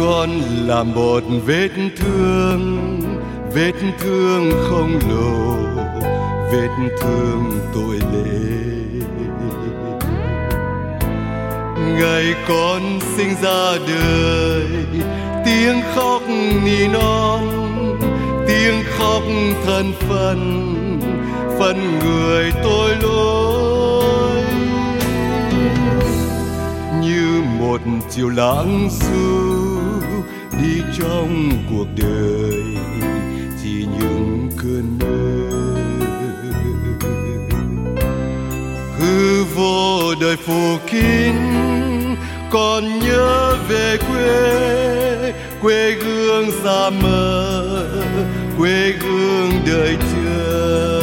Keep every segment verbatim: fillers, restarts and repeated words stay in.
con là một vết thương, vết thương không lồ, vết thương tội lệ. Ngày con sinh ra đời, tiếng khóc nỉ non, tiếng khóc thân phận, phận người tội lỗi. Như một chiều lãng xu đi trong cuộc đời, chỉ những cơn mơ hư vô đời phủ kín. Còn nhớ về quê, quê hương xa mơ, quê hương đời chờ.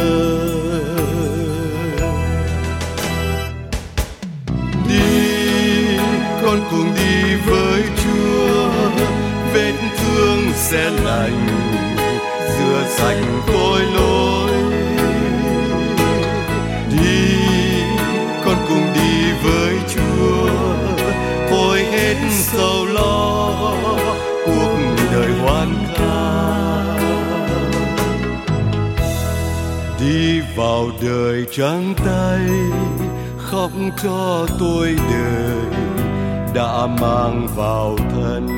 Đi, con cùng đi với Chúa, vết thương sẽ lành, rửa sạch tội lỗi. Đi, con cùng đi với Chúa, thôi hết sầu lo, cuộc đời hoan ca. Đi vào đời trắng tay, khóc cho tôi đời đã mang vào thân.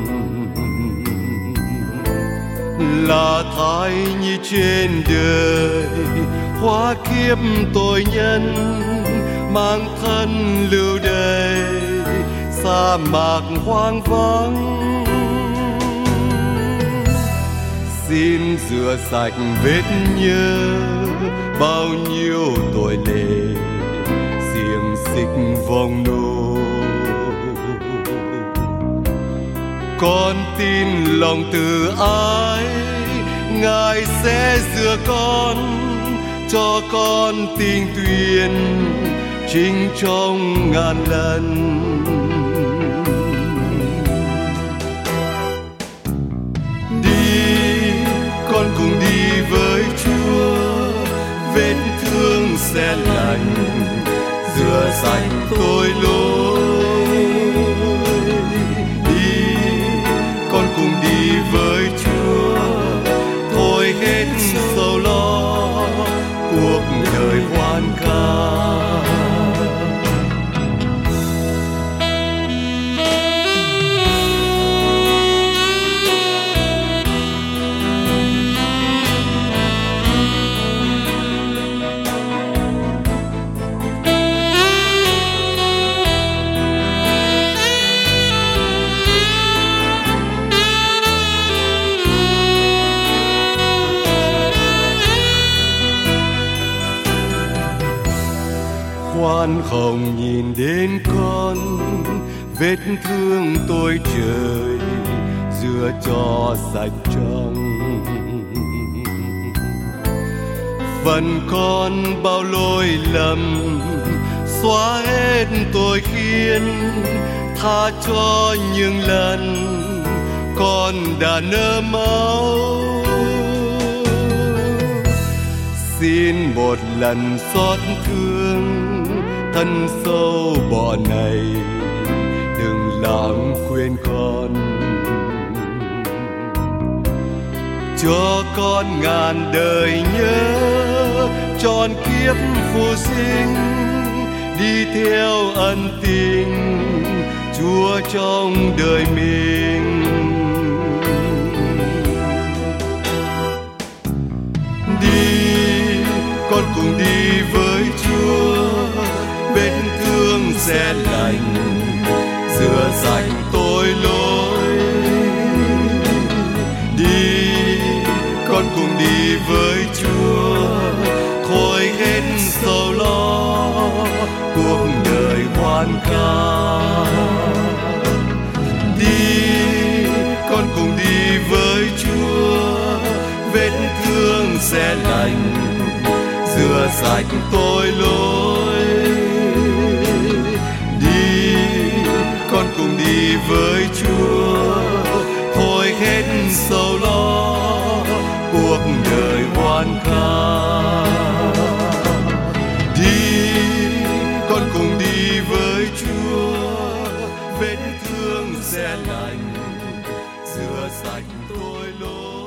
Là thai nhi trên đời, hóa kiếp tội nhân, mang thân lưu đày sa mạc hoang vắng. Xin rửa sạch vết nhớ bao nhiêu tội lệ, xiềng xích vòng nô. Con tin lòng từ ái, Ngài sẽ rửa con, cho con tình tuyển chính trong ngàn lần. Đi, con cùng đi với Chúa, vết thương sẽ lành, rửa sạch tội lỗi. Đi, con cùng đi với Chúa, thôi hết sầu lo, cuộc đời hoan ca. Khoan hồng nhìn đến con, vết thương tôi trời rửa cho sạch trong. Phần con bao lỗi lầm, xóa hết tội khiên, tha cho những lần con đã nỡ máu. Xin một lần xót thương, thân sâu bỏ này đừng lãng quên con. Cho con ngàn đời nhớ, trọn kiếp phù sinh, đi theo ân tình Chúa trong đời mình. Đi, con cùng đi với Chúa, vết thương sẽ lành, rửa sạch tội lỗi. Đi, con cùng đi với Chúa, thôi hết sầu lo, cuộc đời hoan ca. Đi, con cùng đi với Chúa, vết thương sẽ lành, rửa sạch tội lỗi. Đi, con cùng đi với Chúa, thôi hết sầu lo, cuộc đời hoan ca. Đi, con cùng đi với Chúa, vết thương sẽ lành, rửa sạch tội lỗi.